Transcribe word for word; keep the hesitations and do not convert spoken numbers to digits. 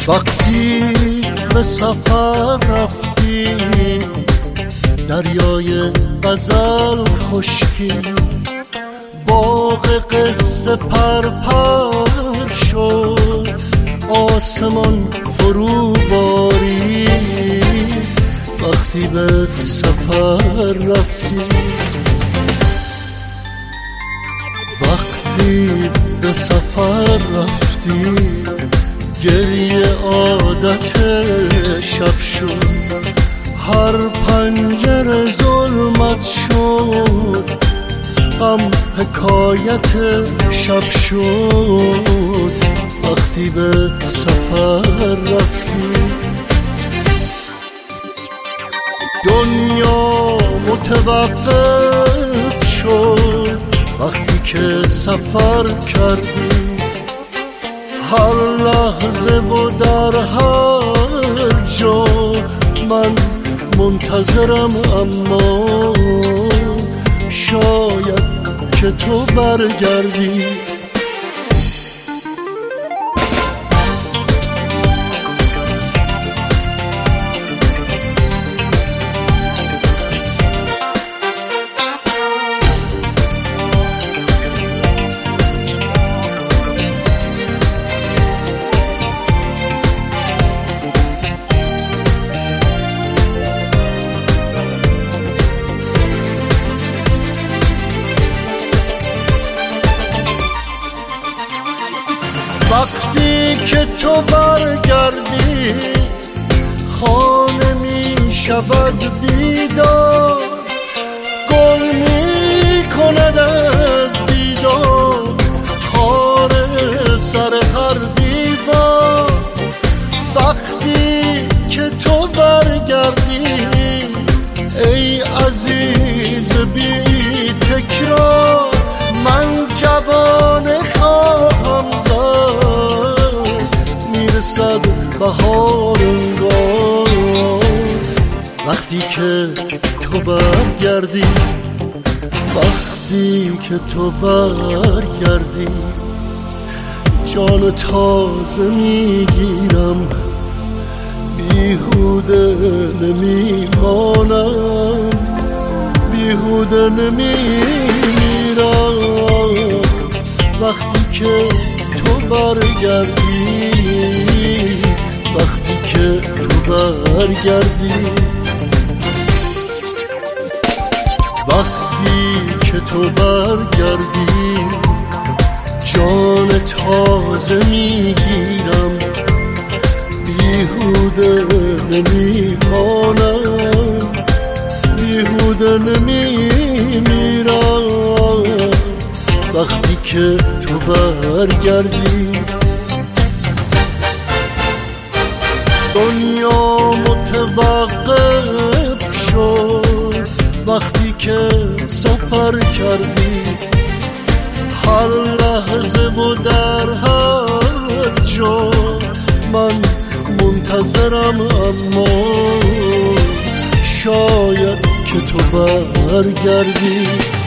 وقتی به سفر رفتی دریای غزل خشکی، باغ قصه پرپر شد، آسمان فرو بارید. وقتی به سفر رفتی، وقتی به سفر رفتی، گریه عادت شب شد، هر پنجره ظلمت شد، غم حکایت شب شد. وقتی به سفر رفتی، دنیا متوقف شد وقتی که سفر کردی، هر لحظه و در هر جا من منتظرم، اما شاید که تو برگردی. وقتی که تو برگردی، خانه می شود بیدار، گل می کند از دیدار خانه سر هر دیوار. وقتی که تو برگردی ای عزیز بی تکرار، من جوانه خواهم زد، میرسد بهار انگار. وقتی که تو برگردی، وقتی که تو برگردی، جان تازه میگیرم، بیهوده نمیمانم، بیهوده نمیمیرم. وقتی که تو برگردی، وقتی که تو برگردی، وقتی که تو برگردی، جان تازه میگیرم، بیهوده نمیمانم، بیهوده نمیمیرم. وقتی که تو برگردی، دنیا متوقف شد وقتی که سفر کردی، هر لحظه و در هر جا من منتظرم، اما شاید که تو برگردی.